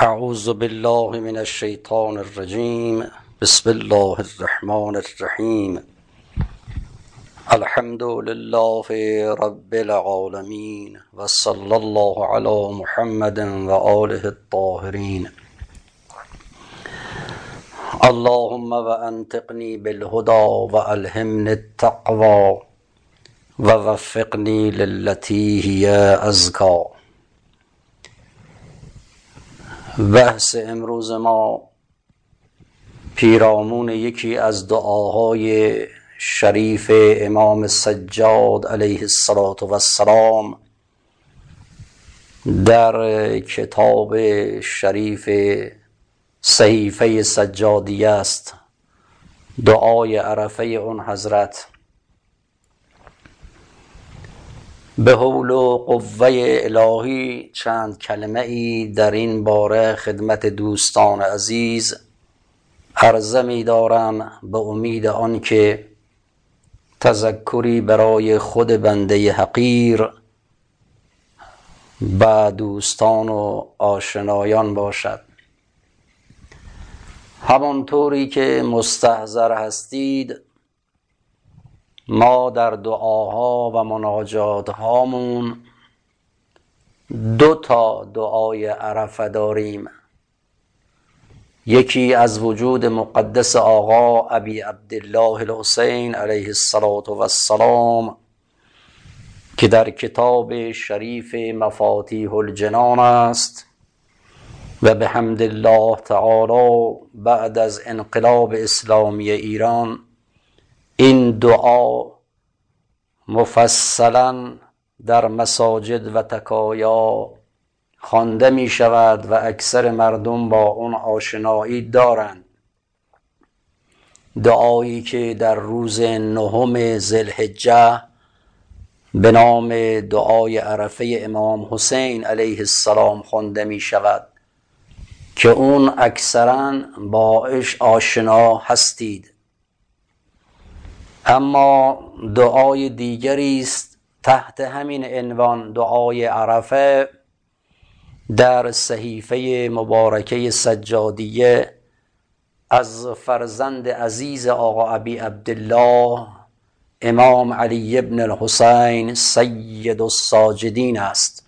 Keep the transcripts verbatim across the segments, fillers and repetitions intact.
اعوذ بالله من الشیطان الرجیم. بسم الله الرحمن الرحیم. الحمد لله رب العالمین و صلی الله علی محمد و آله الطاهرین. اللهم و انطقنی بالهدى و الهمنی التقوى و وفقنی للتی هی ازکا. بحث امروز ما پیرامون یکی از دعاهای شریف امام سجاد علیه السلام در کتاب شریف صحیفه سجادیه است. دعای عرفه اون حضرت. به حول و قوه الهی چند کلمه ای در این باره خدمت دوستان عزیز عرضه می دارم، به امید آن که تذکری برای خود بنده حقیر و دوستان و آشنایان باشد. همانطوری که مستحضر هستید، ما در دعاها و مناجات هامون دو تا دعای عرفه داریم. یکی از وجود مقدس آقا ابی عبدالله الحسین علیه السلام که در کتاب شریف مفاتیح الجنان است و به حمد الله تعالی بعد از انقلاب اسلامی ایران این دعا مفصلا در مساجد و تکایا خوانده می شود و اکثر مردم با اون آشنایی دارند. دعایی که در روز نهم ذوالحجه به نام دعای عرفه امام حسین علیه السلام خوانده می شود که اون اکثرا باش آشنا هستید. اما دعای دیگری است تحت همین عنوان، دعای عرفه، در صحیفه مبارکه سجادیه از فرزند عزیز آقا ابی عبدالله امام علی ابن الحسین سید الساجدین است.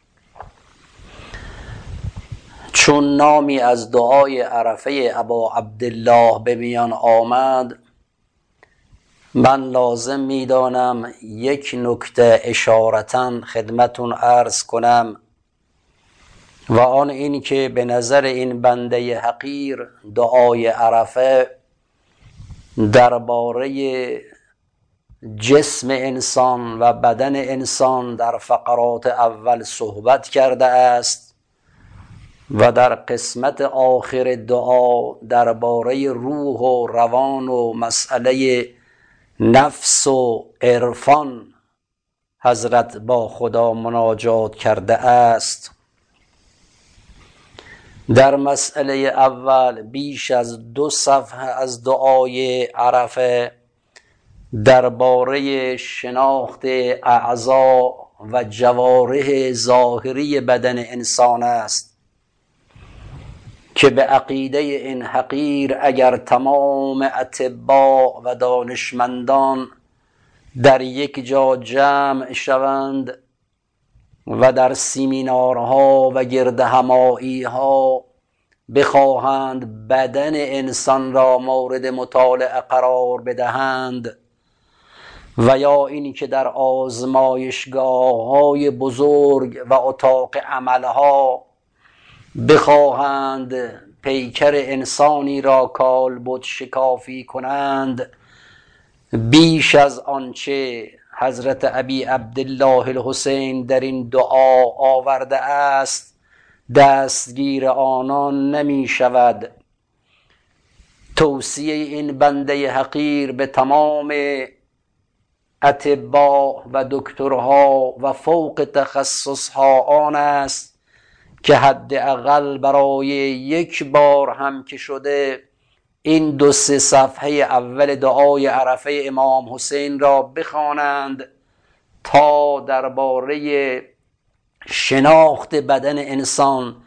چون نامی از دعای عرفه ابا عبدالله به میان آمد، من لازم می دانم یک نکته اشارتاً خدمتون عرض کنم و آن این که به نظر این بنده حقیر دعای عرفه درباره جسم انسان و بدن انسان در فقرات اول صحبت کرده است و در قسمت آخر دعا درباره روح و روان و مسئله نفس و عرفان حضرت با خدا مناجات کرده است. در مسئله اول بیش از دو صفحه از دعای عرفه درباره شناخت اعضا و جوارح ظاهری بدن انسان است که به عقیده این حقیر اگر تمام اطباء و دانشمندان در یک جا جمع شوند و در سیمینارها و گردهمایی‌ها بخواهند بدن انسان را مورد مطالعه قرار بدهند و یا اینی که در آزمایشگاه‌های بزرگ و اتاق عملها بخواهند پیکر انسانی را کالبد شکافی کنند، بیش از آنچه حضرت ابی عبدالله الحسین در این دعا آورده است دستگیر آنان نمی شود. توصیه این بنده حقیر به تمام اطباء و دکترها و فوق تخصصها آن است که حداقل برای یک بار هم که شده این دو سه صفحه اول دعای عرفه امام حسین را بخوانند تا درباره شناخت بدن انسان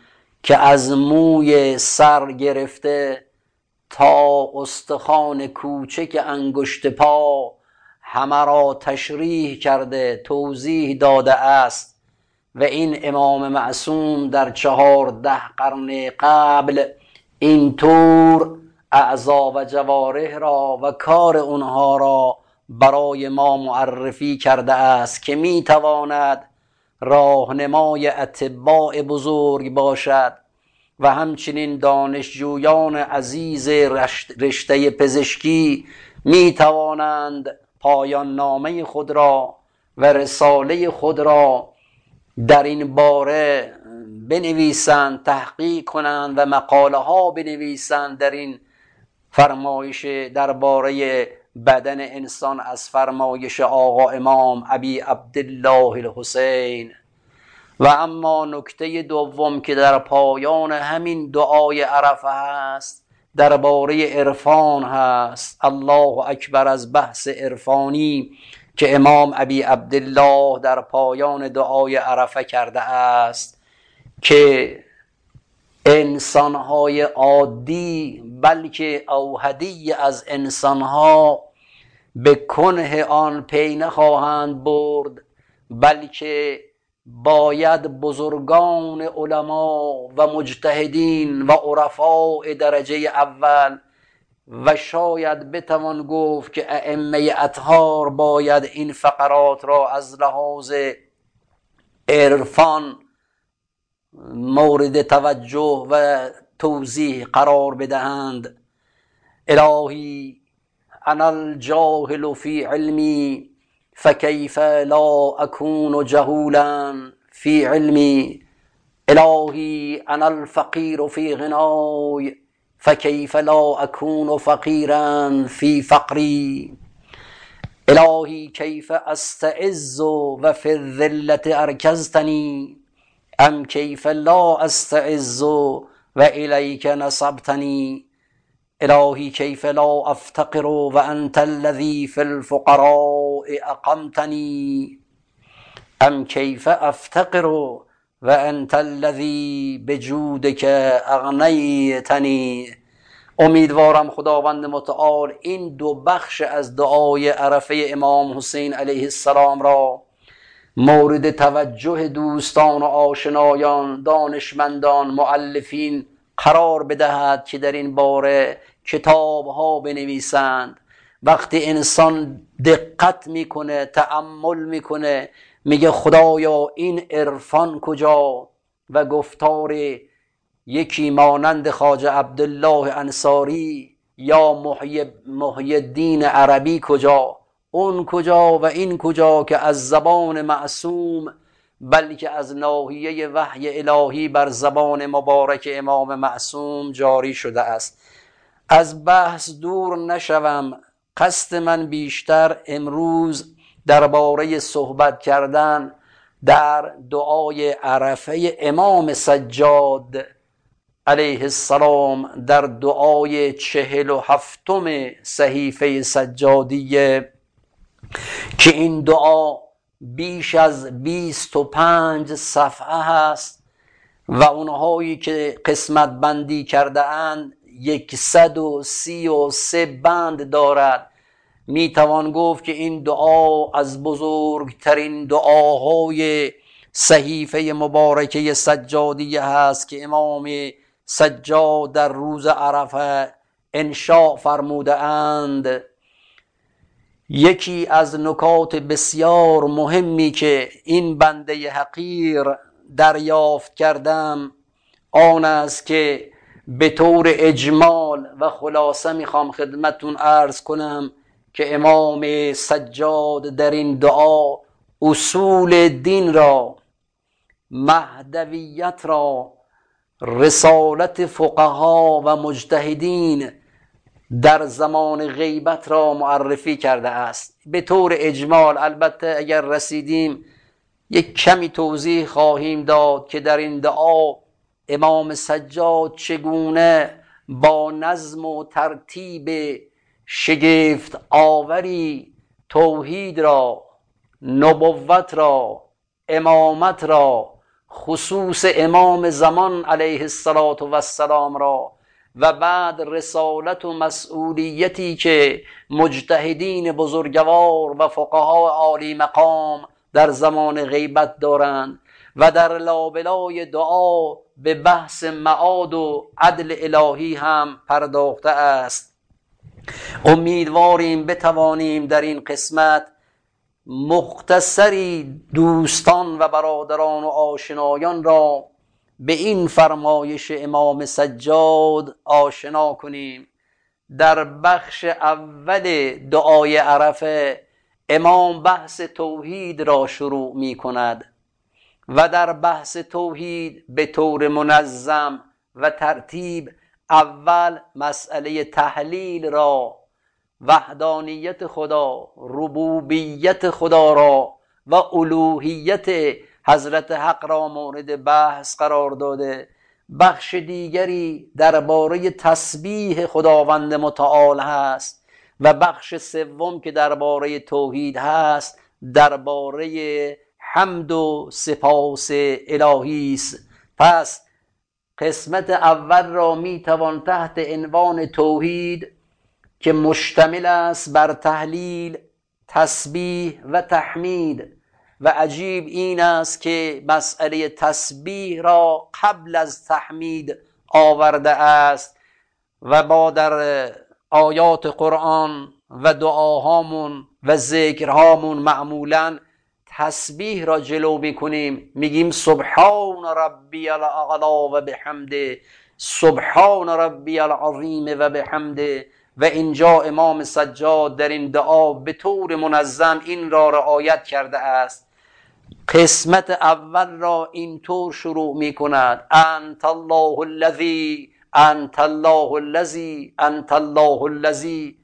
که از موی سر گرفته تا استخوان کوچک انگشت پا همه را تشریح کرده توضیح داده است و این امام معصوم در چهارده قرن قبل اینطور اعضا و جوارح را و کار اونها را برای ما معرفی کرده است که می تواند راهنمای اتباع بزرگ باشد و همچنین دانشجویان عزیز رشته پزشکی می توانند پایان نامه خود را و رساله خود را در این باره بنویسند، تحقیق کنند و مقاله ها بنویسند در این فرمایش درباره بدن انسان از فرمایش آقا امام ابی عبدالله الحسین. و اما نکته دوم که در پایان همین دعای عرفه هست درباره عرفان هست. الله اکبر از بحث عرفانی که امام ابی عبدالله در پایان دعای عرفه کرده است که انسانهای عادی بلکه اوحدی از انسانها به کنه آن پی نخواهند برد، بلکه باید بزرگان علما و مجتهدین و عرفاء درجه اول و شاید بتوان گفت که ائمه اطهار باید این فقرات را از لحاظ عرفان مورد توجه و توضیح قرار بدهند. الهی انا الجاهل فی علمی فکیف لا اکون جهولا فی علمی. الهی انا الفقیر فی غنای فکیف لا اکون فقیرا فی فقری. الهی کیف استعز و فی الذلة ارکزتنی ام کیف لا استعز و الیک نصبتنی. الهی کیف لا افتقر و انت الذی فی الفقراء اقمتنی ام کیف افتقر و انت الذی بجودک اغنیتنی. امیدوارم خداوند متعال این دو بخش از دعای عرفه امام حسین علیه السلام را مورد توجه دوستان و آشنایان، دانشمندان، مؤلفین قرار بدهد که در این باره کتاب ها بنویسند. وقتی انسان دقت میکنه، تأمل میکنه، میگه خدایا این عرفان کجا و گفتار یکی مانند خواجه عبدالله انصاری یا محی, محی الدین عربی کجا، اون کجا و این کجا که از زبان معصوم بلکه از ناحیه وحی الهی بر زبان مبارک امام معصوم جاری شده است. از بحث دور نشوم. قصد من بیشتر امروز درباره صحبت کردن در دعای عرفه امام سجاد علیه السلام در دعای چهل و هفتم صحیفه سجادیه که این دعا بیش از بیست و پنج صفحه هست و اونهایی که قسمت بندی کرده اند یکصد و سی و سه بند دارد. می توان گفت که این دعا از بزرگترین دعاهای صحیفه مبارکه سجادیه هست که امام سجاد در روز عرفه انشاء فرموده اند. یکی از نکات بسیار مهمی که این بنده حقیر دریافت کردم آن است که به طور اجمال و خلاصه میخوام خدمتون عرض کنم که امام سجاد در این دعا اصول دین را، مهدویت را، رسالت فقها و مجتهدین در زمان غیبت را معرفی کرده است به طور اجمال. البته اگر رسیدیم یک کمی توضیح خواهیم داد که در این دعا امام سجاد چگونه با نظم و ترتیب شگفت آوری توحید را، نبوت را، امامت را، خصوص امام زمان علیه السلام را و بعد رسالت و مسئولیتی که مجتهدین بزرگوار و فقها عالی مقام در زمان غیبت دارند و در لابلای دعا به بحث معاد و عدل الهی هم پرداخته است. امیدواریم بتوانیم در این قسمت مختصری دوستان و برادران و آشنایان را به این فرمایش امام سجاد آشنا کنیم. در بخش اول دعای عرفه امام بحث توحید را شروع می کند و در بحث توحید به طور منظم و ترتیب اول مسئله تحلیل را، وحدانیت خدا، ربوبیت خدا را و الوهیت حضرت حق را مورد بحث قرار داده. بخش دیگری درباره تسبیح خداوند متعال هست و بخش سوم که درباره توحید هست درباره حمد و سپاس الهی است. پس قسمت اول را می توان تحت عنوان توحید که مشتمل است بر تحلیل، تسبیح و تحمید، و عجیب این است که مسئله تسبیح را قبل از تحمید آورده است و ما در آیات قرآن و دعاهامون و ذکرهامون معمولاً تسبیح را جلو میکنیم، میگیم سبحان ربی الاعلی و بحمده، سبحان ربی العظیم و بحمده. و اینجا امام سجاد در این دعا به طور منظم این را رعایت کرده است. قسمت اول را اینطور شروع میکند: انت الله الذی انت الله الذی انت الله الذی.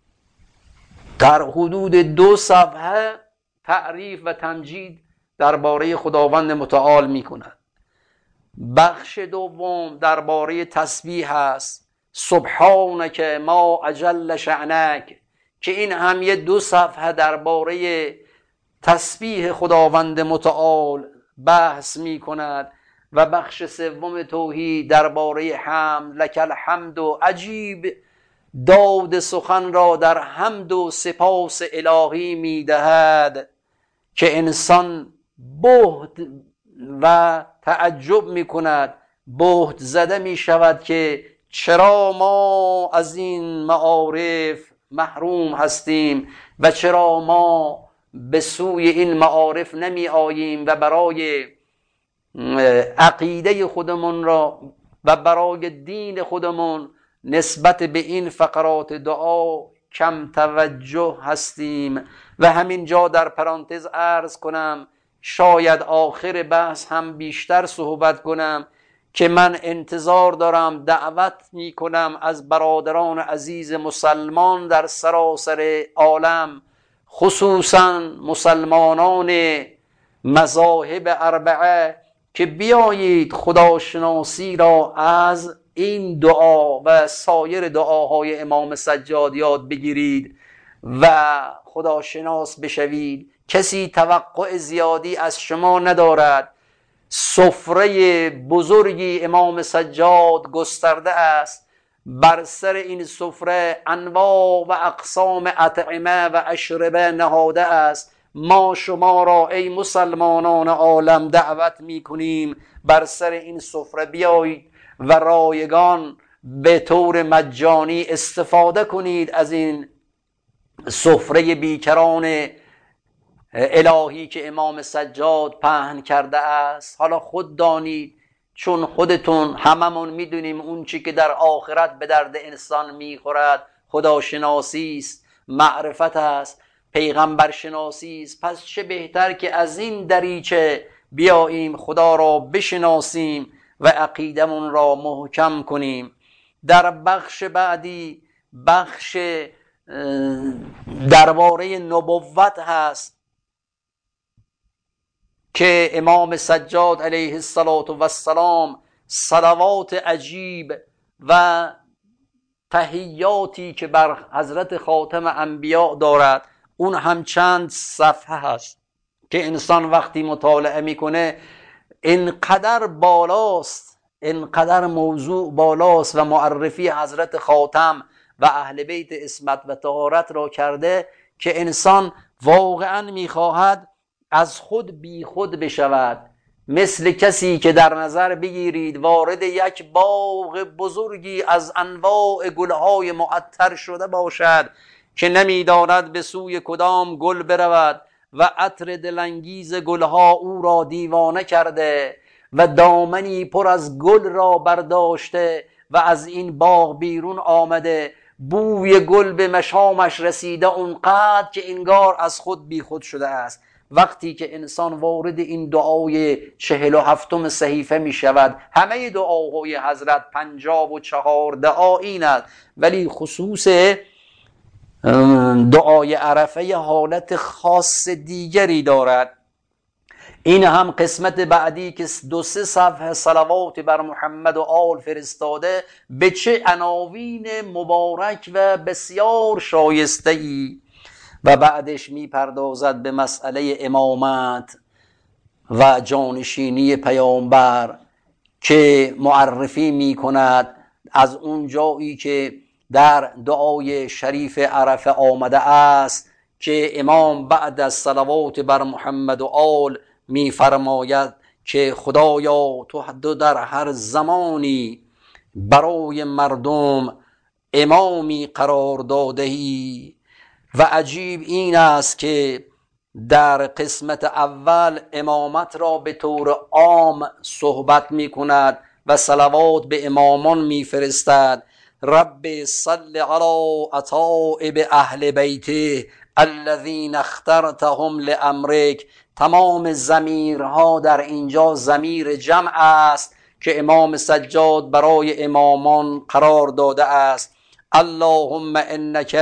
در حدود دو صفحه تعریف و تمجید درباره خداوند متعال می کند. بخش دوم درباره تسبیح است: سبحانک ما اجل شأنک، که این هم یه دو صفحه درباره تسبیح خداوند متعال بحث می کند. و بخش سوم توحید درباره حمد، لک الحمد. و عجیب داد سخن را در حمد و سپاس الهی می دهد که انسان بهت و تعجب می کند، بهت زده می شود که چرا ما از این معارف محروم هستیم و چرا ما به سوی این معارف نمی آییم و برای عقیده خودمون را و برای دین خودمون نسبت به این فقرات دعا کم توجه هستیم. و همین جا در پرانتز عرض کنم، شاید آخر بحث هم بیشتر صحبت کنم، که من انتظار دارم، دعوت می کنم از برادران عزیز مسلمان در سراسر عالم، خصوصا مسلمانان مذاهب اربعه، که بیایید خداشناسی را از این دعا و سایر دعاهای امام سجاد یاد بگیرید و خداشناس بشوید. کسی توقع زیادی از شما ندارد. سفره بزرگی امام سجاد گسترده است، بر سر این سفره انواع و اقسام اطعمه و اشربه نهاده است. ما شما را ای مسلمانان عالم دعوت می کنیم بر سر این سفره بیایید و رایگان به طور مجانی استفاده کنید از این سفره بیکران الهی که امام سجاد پهن کرده است. حالا خود دانید، چون خودتون هممون میدونیم اون چی که در آخرت به درد انسان میخورد خداشناسی است، معرفت است، پیغمبر شناسی است. پس چه بهتر که از این دریچه بیاییم خدا را بشناسیم و عقیدمون را محکم کنیم. در بخش بعدی بخش درباره نبوت هست که امام سجاد علیه السلام صلوات عجیب و تحیاتی که بر حضرت خاتم انبیاء دارد، اون هم چند صفحه هست که انسان وقتی مطالعه میکنه اینقدر بالاست، اینقدر موضوع بالاست و معرفی حضرت خاتم و اهل بیت عصمت و طهارت را کرده که انسان واقعا میخواهد از خود بی خود بشود، مثل کسی که در نظر بگیرید وارد یک باغ بزرگی از انواع گلهای معطر شده باشد که نمیداند به سوی کدام گل برود و عطر دلانگیز گلها او را دیوانه کرده و دامنی پر از گل را برداشته و از این باغ بیرون آمده، بوی گل به مشامش رسیده اونقدر که انگار از خود بی خود شده است. وقتی که انسان وارد این دعای چهل و هفتم صحیفه می شود، همه دعاهای حضرت پنجاب و چهار دعا این است، ولی خصوص دعای عرفه حالت خاص دیگری دارد. این هم قسمت بعدی که دو سه صفحه صلوات بر محمد و آل فرستاده به چه عناوین مبارک و بسیار شایسته ای، و بعدش می پردازد به مسئله امامت و جانشینی پیامبر که معرفی می کند از اون جایی که در دعای شریف عرفه آمده است که امام بعد از صلوات بر محمد و آل می فرماید که خدایا تو در هر زمانی برای مردم امامی قرار داده‌ای. و عجیب این است که در قسمت اول امامت را به طور عام صحبت می کند و صلوات به امامان می فرستد. رب صل علی اطایب اهل بیته الذین اخترتهم لامرک. تمام ضمیرها در اینجا ضمیر جمع است که امام سجاد برای امامان قرار داده است. اللهم انک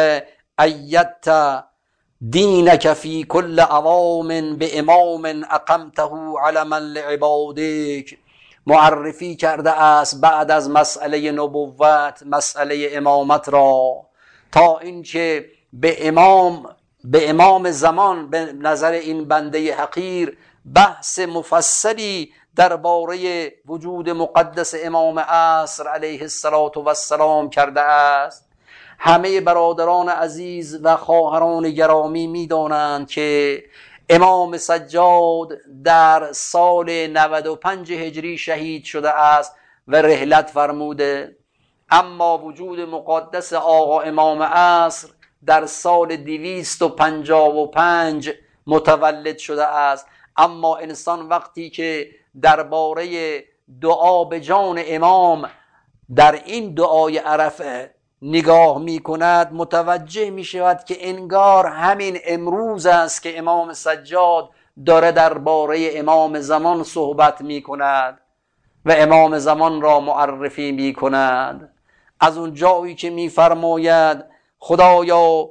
ایدت دینک فی کل عوام به امام اقمته علما لعبادک. معرفی کرده است بعد از مسئله نبوت مسئله امامت را، تا اینکه به امام به امام زمان به نظر این بنده حقیر بحث مفصلی درباره وجود مقدس امام عصر علیه السلام کرده است. همه برادران عزیز و خواهران گرامی می دانند که امام سجاد در سال نود و پنج هجری شهید شده است و رحلت فرموده، اما وجود مقدس آقا امام عصر در سال دویست و پنجاه و پنج متولد شده است. اما انسان وقتی که درباره دعا به جان امام در این دعای عرفه نگاه می کند متوجه می شود که انگار همین امروز است که امام سجاد داره درباره امام زمان صحبت می کند و امام زمان را معرفی می کند. از اون جایی که می فرماید خدایا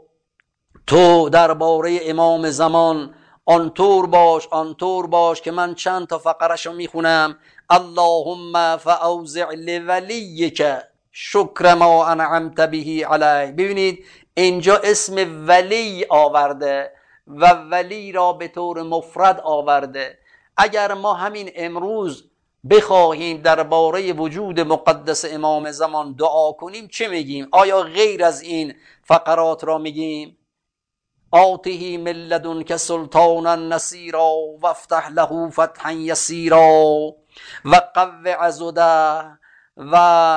تو درباره امام زمان آنطور باش آنطور باش که من چند تا فقرشو می خونم. اللهم فاوزع لولیک شکر ما انعمت به علیه. ببینید اینجا اسم ولی آورده و ولی را به طور مفرد آورده. اگر ما همین امروز بخواهیم درباره وجود مقدس امام زمان دعا کنیم چه میگیم؟ آیا غیر از این فقرات را میگیم؟ آتیه من لدنک سلطانا نصیرا وافتح له فتحا یسیرا و قو عضده و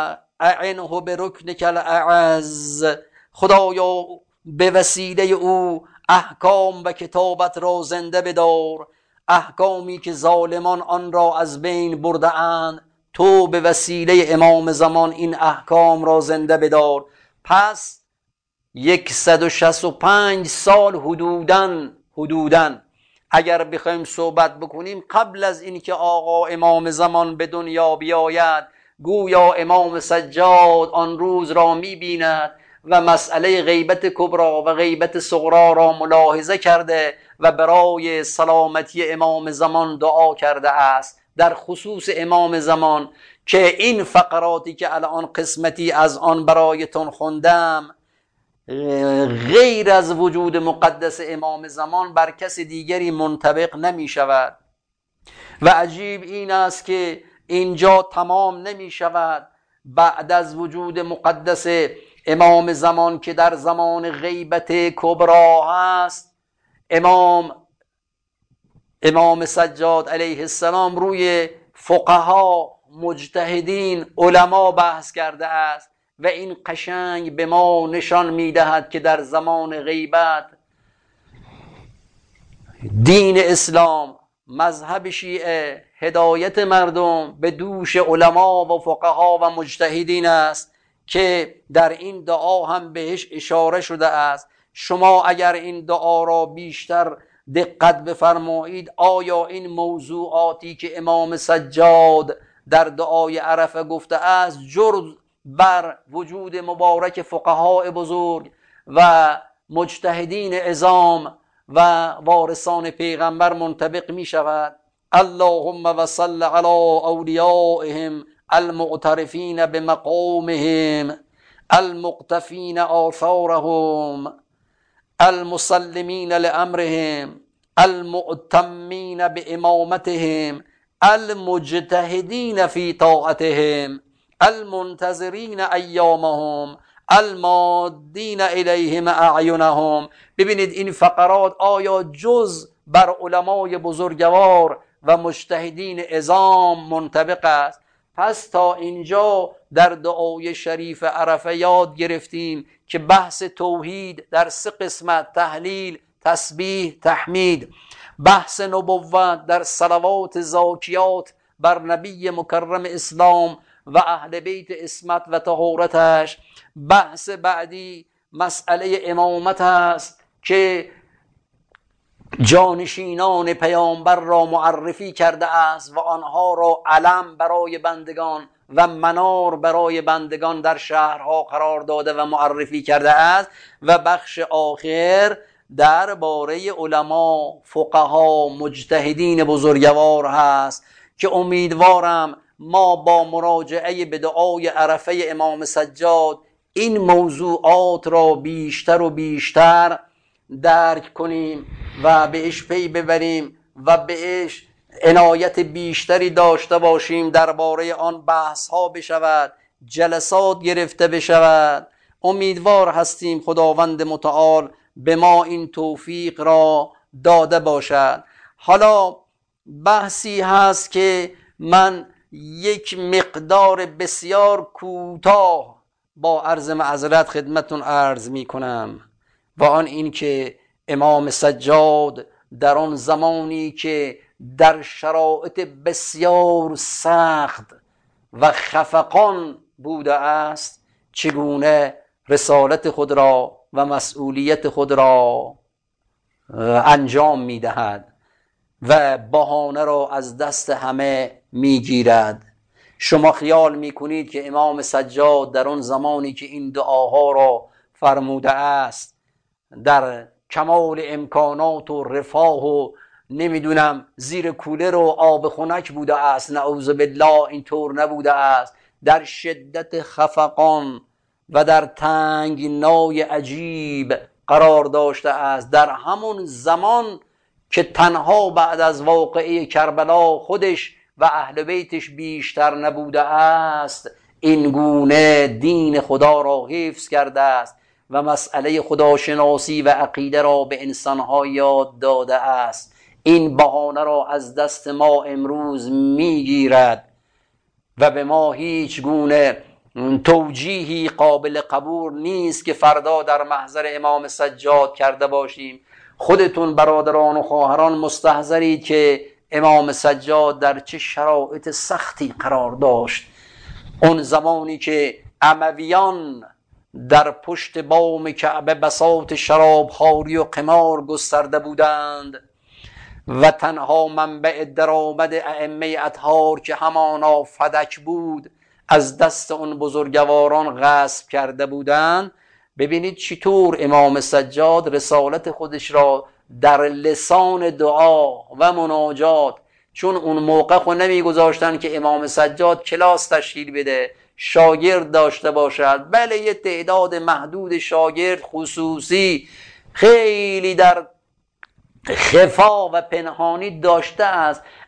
اعنه برکنک الاعز. خدایا به وسیله او احکام و کتابت را زنده بدار، احکامی که ظالمان آن را از بین برده اند، تو به وسیله امام زمان این احکام را زنده بدار. پس صد و شصت و پنج سال حدوداً حدوداً اگر بخوایم صحبت بکنیم قبل از این که آقا امام زمان به دنیا بیاید، گویا امام سجاد آن روز را می‌بیند و مسئله غیبت کبرا و غیبت صغرا را ملاحظه کرده و برای سلامتی امام زمان دعا کرده است. در خصوص امام زمان که این فقراتی که الان قسمتی از آن برایتون خوندم غیر از وجود مقدس امام زمان بر کس دیگری منطبق نمی شود و عجیب این است که اینجا تمام نمی شود. بعد از وجود مقدس امام زمان که در زمان غیبت کبرا هست، امام امام سجاد علیه السلام روی فقها، مجتهدین، علما بحث کرده است و این قشنگ به ما نشان میدهد که در زمان غیبت دین اسلام، مذهب شیعه، هدایت مردم به دوش علما و فقها و مجتهدین است که در این دعا هم بهش اشاره شده است. شما اگر این دعا را بیشتر دقت بفرمایید، آیا این موضوعاتی که امام سجاد در دعای عرفه گفته است جرز بر وجود مبارک فقهای بزرگ و مجتهدین عظام و وارثان پیغمبر منطبق می شود؟ اللهم وصل علی اولیائهم المعترفین بمقامهم المقتفین آثارهم المسلمین لامرهم المؤتمین بامامتهم المجتهدین فی طاعتهم المنتظرین ایامهم المادین الیهم اعینهم. ببینید این فقرات آیا جز بر علمای بزرگوار و مجتهدین عظام منطبق است؟ پس تا اینجا در دعای شریف عرفه یاد گرفتیم که بحث توحید در سه قسمت، تهلیل، تسبیح، تحمید، بحث نبوت در صلوات زاکیات بر نبی مکرم اسلام و اهل بیت عصمت و طهارتش، بحث بعدی مسئله امامت است که جانشینان پیامبر را معرفی کرده است و آنها را علم برای بندگان و منار برای بندگان در شهرها قرار داده و معرفی کرده است. و بخش آخر درباره علما، فقها، مجتهدین بزرگوار هست که امیدوارم ما با مراجعه به دعای عرفه امام سجاد این موضوعات را بیشتر و بیشتر درک کنیم و بهش پی ببریم و بهش عنایت بیشتری داشته باشیم، درباره آن بحث ها بشود، جلسات گرفته بشود. امیدوار هستیم خداوند متعال به ما این توفیق را داده باشد. حالا بحثی هست که من یک مقدار بسیار کوتاه با عرض معذرت خدمتون عرض می کنم و آن این که امام سجاد در آن زمانی که در شرایط بسیار سخت و خفقان بوده است چگونه رسالت خود را و مسئولیت خود را انجام می دهد و بهانه را از دست همه می گیرد. شما خیال می کنید که امام سجاد در آن زمانی که این دعاها را فرموده است در کمال امکانات و رفاه و نمیدونم زیر کولر و آب خنک بوده است؟ نعوذ بالله اینطور نبوده است. در شدت خفقان و در تنگنای عجیب قرار داشته است. در همون زمان که تنها بعد از واقعه کربلا خودش و اهل بیتش بیشتر نبوده است، این گونه دین خدا را حفظ کرده است و مسئله خداشناسی و عقیده را به انسانها یاد داده است. این بهانه را از دست ما امروز میگیرد و به ما هیچ گونه توجیهی قابل قبول نیست که فردا در محضر امام سجاد کرده باشیم. خودتون برادران و خواهران مستحضرید که امام سجاد در چه شرایط سختی قرار داشت. اون زمانی که امویان در پشت بام کعبه بساط شراب خواری و قمار گسترده بودند و تنها منبع درآمد ائمه اطهار که همانا فدک بود از دست اون بزرگواران غصب کرده بودند. ببینید چطور امام سجاد رسالت خودش را در لسان دعا و مناجات، چون اون موقع خود نمی گذاشتن که امام سجاد کلاس تشکیل بده، شاگرد داشته باشد. بله یه تعداد محدود شاگرد خصوصی خیلی در خفا و پنهانی داشته است،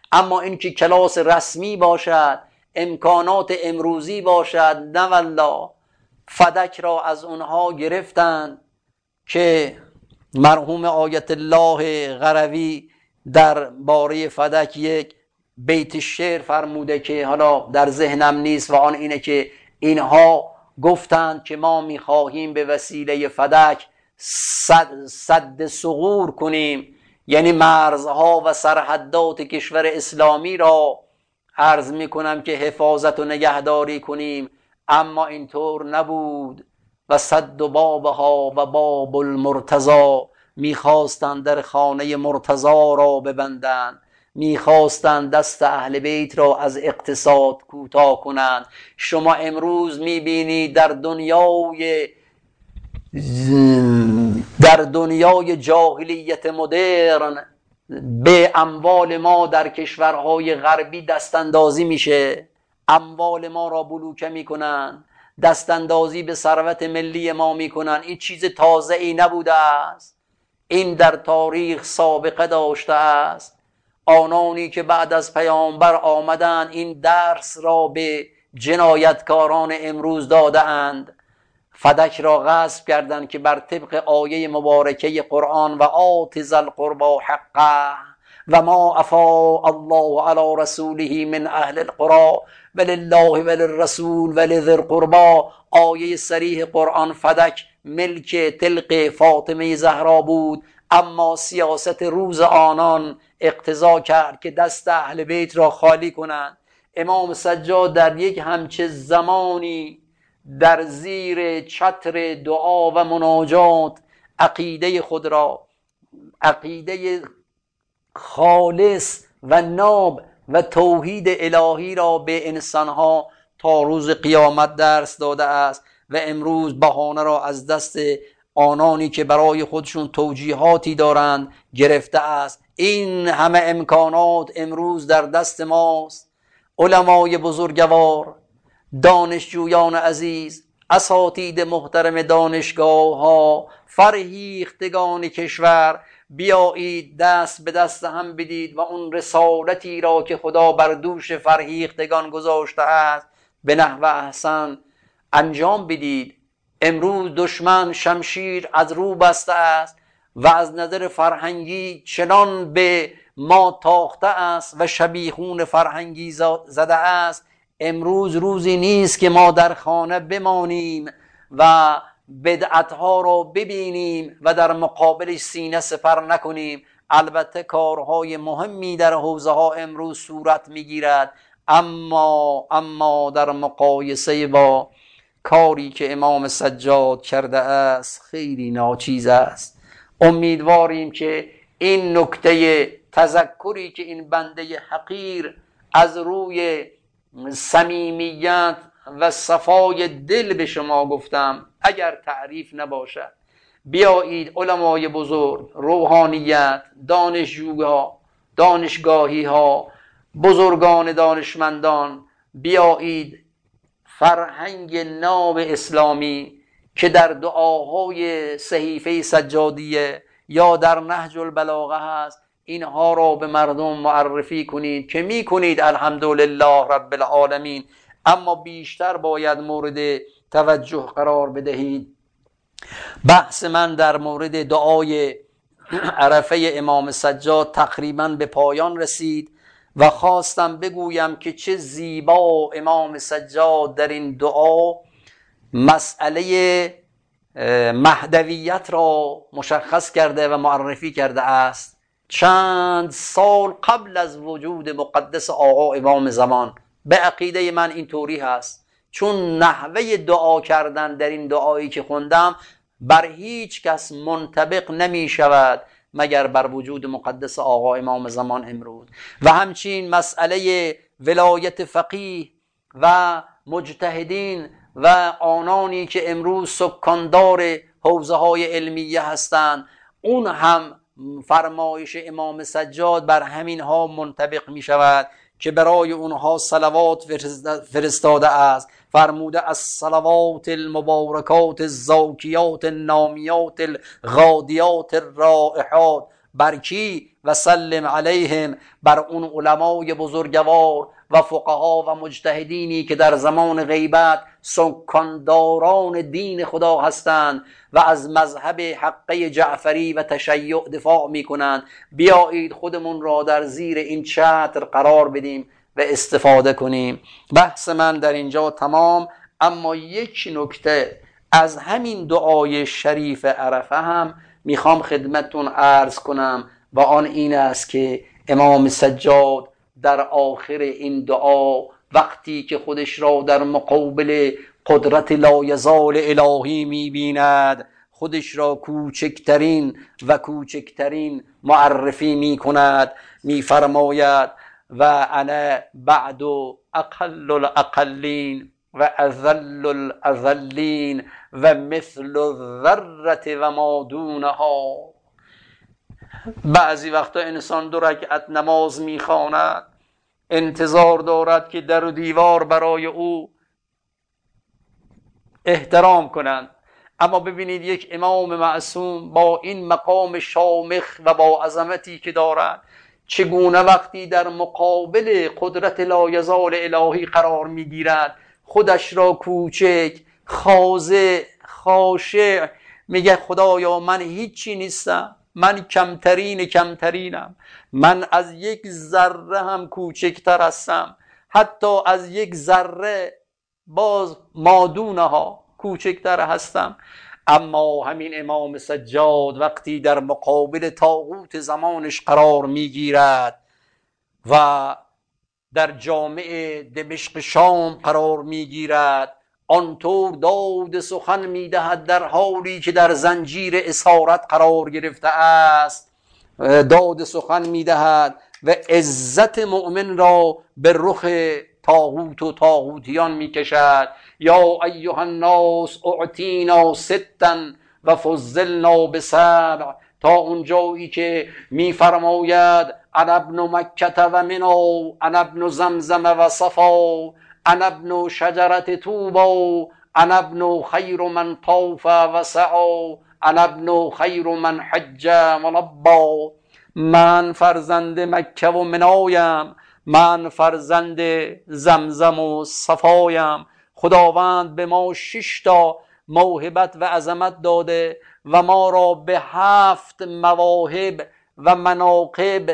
اما اینکه کلاس رسمی باشد، امکانات امروزی باشد، نه والله. فدک را از اونها گرفتن که مرحوم آیت الله قروی در باره فدک یک بیت شعر فرموده که حالا در ذهنم نیست و آن اینه که اینها گفتند که ما میخواهیم به وسیله فدک صد, صد ثغور کنیم، یعنی مرزها و سرحدات کشور اسلامی را عرض میکنم که حفاظت و نگهداری کنیم، اما اینطور نبود. و صد بابها و باب المرتضا، میخواستند در خانه مرتضا را ببندند، میخواستند دست اهل بیت را از اقتصاد کوتاه کنند. شما امروز میبینید در دنیای در دنیای جاهلیت مدرن به اموال ما در کشورهای غربی دستاندازی میشه، اموال ما را بلوکه میکنن، دستاندازی به ثروت ملی ما میکنن. این چیز تازه ای نبوده است، این در تاریخ سابقه داشته است. آنانی که بعد از پیامبر آمدن این درس را به جنایتکاران امروز داده اند. فدک را غصب کردند که بر طبق آیه مبارکه قرآن و آت ذی القربی حقه و ما افاء الله علی رسوله من اهل القرى ولله وللرسول ولذی القربی، آیه صریح قرآن. فدک ملک طلق فاطمه زهرا بود، اما سیاست روز آنان اقتضا کرد که دست اهل بیت را خالی کنند. امام سجاد در یک همچه زمانی در زیر چتر دعا و مناجات عقیده خود را، عقیده خالص و ناب و توحید الهی را به انسانها تا روز قیامت درس داده است و امروز بهانه را از دست آنانی که برای خودشون توجیهاتی دارند گرفته است. این همه امکانات امروز در دست ماست. علمای بزرگوار، دانشجویان عزیز، اساتید محترم دانشگاه ها، فرهیختگان کشور، بیایید دست به دست هم بدید و اون رسالتی را که خدا بر دوش فرهیختگان گذاشته است به نحو احسن انجام بدید. امروز دشمن شمشیر از رو بسته است و از نظر فرهنگی چنان به ما تاخته است و شبیخون فرهنگی زده است. امروز روزی نیست که ما در خانه بمانیم و بدعتها را ببینیم و در مقابلش سینه سپر نکنیم. البته کارهای مهمی در حوزه ها امروز صورت میگیرد، اما اما در مقایسه با کاری که امام سجاد کرده است خیلی ناچیز است. امیدواریم که این نکته تذکری که این بنده حقیر از روی صمیمیت و صفای دل به شما گفتم اگر تعریف نباشد، بیایید علمای بزرگ، روحانیت، دانشجوها، دانشگاهی ها، بزرگان دانشمندان، بیایید فرهنگ ناب اسلامی که در دعاهای صحیفه سجادیه یا در نهج البلاغه هست، اینها را به مردم معرفی کنید که می کنید الحمدلله رب العالمین، اما بیشتر باید مورد توجه قرار بدهید. بحث من در مورد دعای عرفه امام سجاد تقریبا به پایان رسید و خواستم بگویم که چه زیبا امام سجاد در این دعا مسئله مهدویت را مشخص کرده و معرفی کرده است. چند سال قبل از وجود مقدس آقا امام زمان. به عقیده من این طوری هست، چون نحوه دعا کردن در این دعایی که خوندم بر هیچ کس منطبق نمی شود مگر بر وجود مقدس آقا امام زمان امروز. و همچین مسئله ولایت فقیه و مجتهدین و آنانی که امروز سکاندار حوزه های علمیه هستند، اون هم فرمایش امام سجاد بر همین ها منطبق می شود که برای اونها صلوات فرستاده است. فرموده از صلوات المبارکات الزاکیات النامیات الغادیات الرائحات بر کی؟ و سلم علیهم، بر اون علمای بزرگوار و فقها و مجتهدینی که در زمان غیبت سکانداران دین خدا هستند و از مذهب حقه جعفری و تشیع دفاع میکنند. بیایید خودمون را در زیر این چتر قرار بدیم و استفاده کنیم. بحث من در اینجا تمام، اما یک نکته از همین دعای شریف عرفه هم میخوام خدمتتون عرض کنم و آن این است که امام سجاد در آخر این دعا وقتی که خودش را در مقابل قدرت لایزال الهی میبیند، خودش را کوچکترین و کوچکترین معرفی میکند، میفرماید و انا بعد اقل الاقلین و اذل الاذلین و مثل الذره و ما دونها. بعضی وقتا انسان دو رکعت نماز میخواند، انتظار دارد که در و دیوار برای او احترام کنند، اما ببینید یک امام معصوم با این مقام شامخ و با عظمتی که دارد چگونه وقتی در مقابل قدرت لایزال الهی قرار میگیرد خودش را کوچک، خاضع، خاشع، میگه خدایا من هیچی نیستم، من کمترین کمترینم، من از یک ذره هم کوچکتر هستم، حتی از یک ذره باز مادونها کوچکتر هستم. اما همین امام سجاد وقتی در مقابل طاغوت زمانش قرار میگیرد و در جامعه دمشق شام قرار میگیرد، آنطور داد سخن میدهد در حالی که در زنجیر اسارت قرار گرفته است، داد سخن میدهد و عزت مؤمن را به رخ طاغوت و طاغوتیان میکشد. یا ایها الناس اعطینا ستا و فضلنا بسبع، تا اونجایی که میفرماید انا ابن مکه و منا، انا ابن زمزم و صفا، انا ابن شجرت توبا، انا ابن خیر من طاف و سعا، انا ابن خیر من حج و لبا. من فرزند مکه و منایم، من فرزند زمزم و صفایم. خداوند به ما شش تا موهبت و عظمت داده و ما را به هفت مواهب و مناقب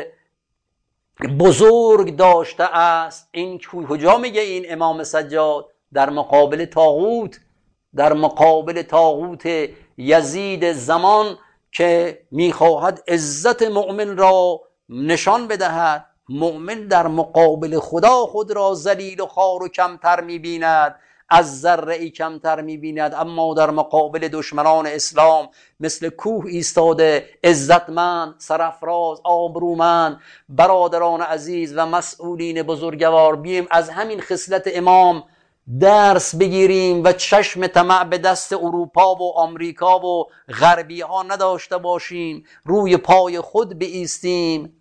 بزرگ داشته است. این کجا میگه این امام سجاد؟ در مقابل طاغوت، در مقابل طاغوت یزید زمان که میخواهد عزت مؤمن را نشان بدهد. مؤمن در مقابل خدا خود را ذلیل و خوار و کمتر میبیند، از ذره ای کمتر میبیند، اما در مقابل دشمنان اسلام مثل کوه ایستاده، عزتمند، سرافراز، آبرومند. برادران عزیز و مسئولین بزرگوار، بیم از همین خصلت امام درس بگیریم و چشم طمع به دست اروپا و آمریکا و غربی ها نداشته باشیم، روی پای خود بایستیم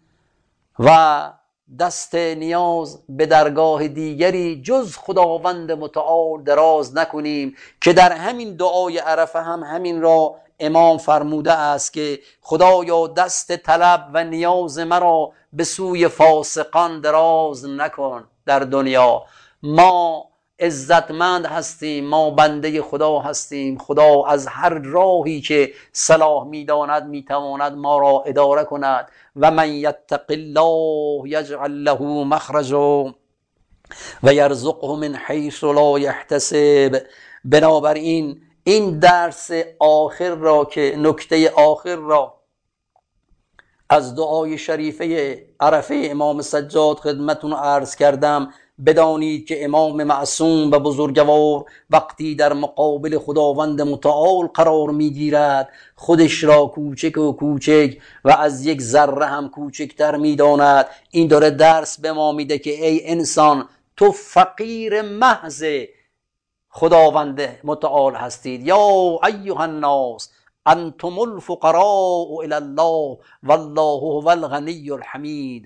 و دست نیاز به درگاه دیگری جز خداوند متعال دراز نکنیم، که در همین دعای عرفه هم همین را امام فرموده است که خدایا دست طلب و نیاز مرا به سوی فاسقان دراز نکن. در دنیا ما عزتمند هستیم، ما بنده خدا هستیم، خدا از هر راهی که صلاح میداند میتواند ما را اداره کند. و من یتق الله یجعل له مخرجا و یرزقه من حیث لا یحتسب. بنابراین این درس آخر را که نکته آخر را از دعای شریفه عرفه امام سجاد خدمتون عرض کردم، بدانید که امام معصوم و بزرگوار وقتی در مقابل خداوند متعال قرار میگیرد خودش را کوچک و کوچک و از یک ذره هم کوچکتر میداند. این داره درس به ما میده که ای انسان، تو فقیر محض خداوند متعال هستید. یا ایها الناس انتم الفقراء الی الله والله هو الغنی الحمید.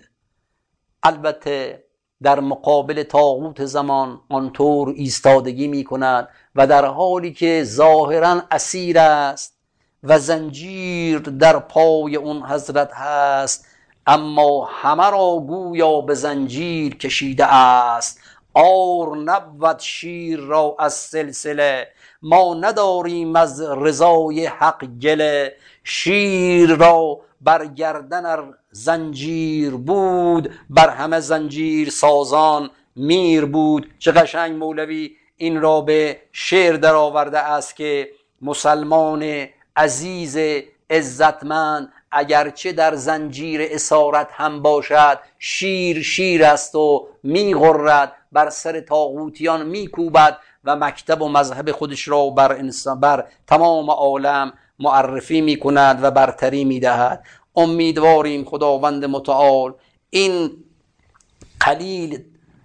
البته در مقابل طاغوت زمان آنطور ایستادگی می کند و در حالی که ظاهرا اسیر است و زنجیر در پای اون حضرت هست، اما همه را گویا به زنجیر کشیده است. آر نبود شیر را از سلسله، ما نداریم از رضای حق گله. شیر را بر گردن ار زنجیر بود، بر همه زنجیر سازان میر بود. چه قشنگ مولوی این را به شعر در آورده است که مسلمان عزیز عزتمند اگرچه در زنجیر اسارت هم باشد، شیر شیر است و میغرد، بر سر طاغوتیان میکوبد و مکتب و مذهب خودش را بر, انسان بر تمام عالم معرفی میکند و برتری میدهد. امیدواریم خداوند متعال این قلیل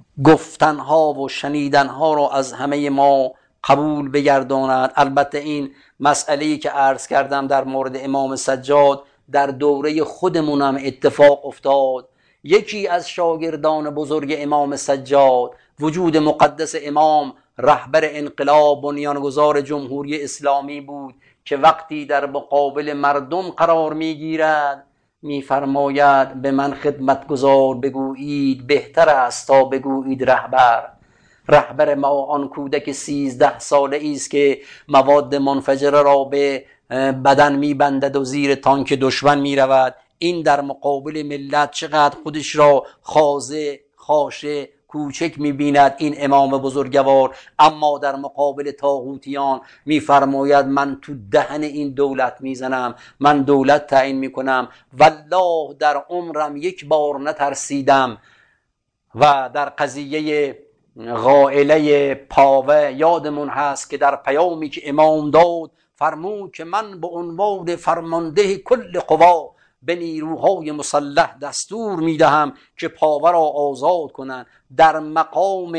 گفتنها و شنیدنها را از همه ما قبول بگرداند. البته این مسئله‌ای که عرض کردم در مورد امام سجاد در دوره خودمونم اتفاق افتاد. یکی از شاگردان بزرگ امام سجاد، وجود مقدس امام، رهبر انقلاب، بنیانگذار جمهوری اسلامی بود که وقتی در مقابل مردم قرار میگیرد میفرماید به من خدمتگزار بگویید بهتر است تا بگویید رهبر. رهبر ما آن کودک سیزده ساله است که مواد منفجره را به بدن میبندد و زیر تانک دشمن میرود. این در مقابل ملت چقدر خودش را خاضع، خاشع، کوچک میبیند این امام بزرگوار، اما در مقابل طاغوتیان میفرماید من تو دهن این دولت میزنم، من دولت تعیین میکنم. والله در عمرم یک بار نترسیدم. و در قضیه غائله پاوه یادمون هست که در پیامی که امام داد فرمود که من به عنوان فرمانده کل قوا به نیروهای مسلح دستور میدهم که پاوه را آزاد کنند. در مقام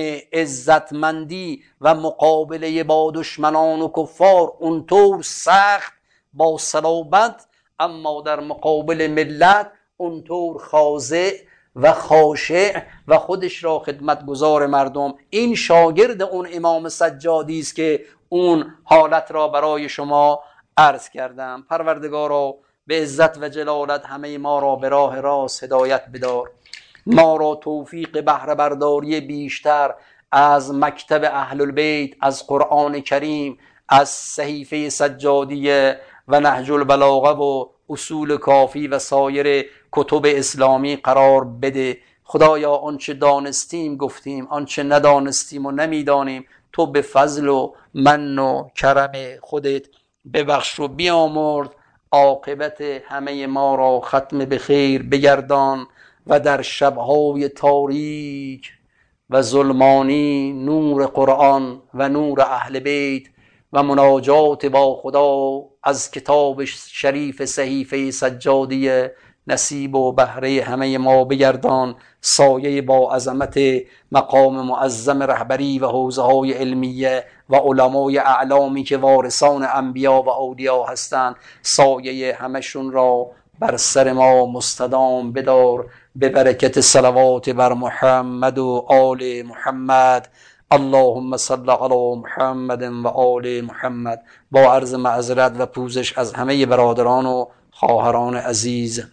عزتمندی و مقابله با دشمنان و کفار اونطور سخت با صلابت، اما در مقابل ملت اونطور خاضع و خاشع و خودش را خدمتگزار مردم. این شاگرد اون امام سجادی است که اون حالت را برای شما عرض کردم. پروردگارا به عزت و جلالت همه ما را به راه راست هدایت بدار. ما را توفیق بهره برداری بیشتر از مکتب اهل البیت، از قرآن کریم، از صحیفه سجادیه و نهج البلاغه و اصول کافی و سایر کتب اسلامی قرار بده. خدایا آنچه دانستیم گفتیم، آنچه ندانستیم و نمیدانیم تو به فضل و من و کرم خودت ببخش و بیامرز. عاقبت همه ما را ختم به خیر بگردان و در شبهای تاریک و ظلمانی نور قرآن و نور اهل بیت و مناجات با خدا از کتاب شریف صحیفه سجادیه نصیب و بهره همه ما بگردان. سایه با عظمت مقام معظم رهبری و حوزه های علمیه و علمای اعلامی که وارثان انبیا و اولیا هستند، سایه همشون را بر سر ما مستدام بدار به برکت صلوات بر محمد و آل محمد. اللهم صل علی محمد و آل محمد. با عرض معذرت و پوزش از همه برادران و خواهران عزیز.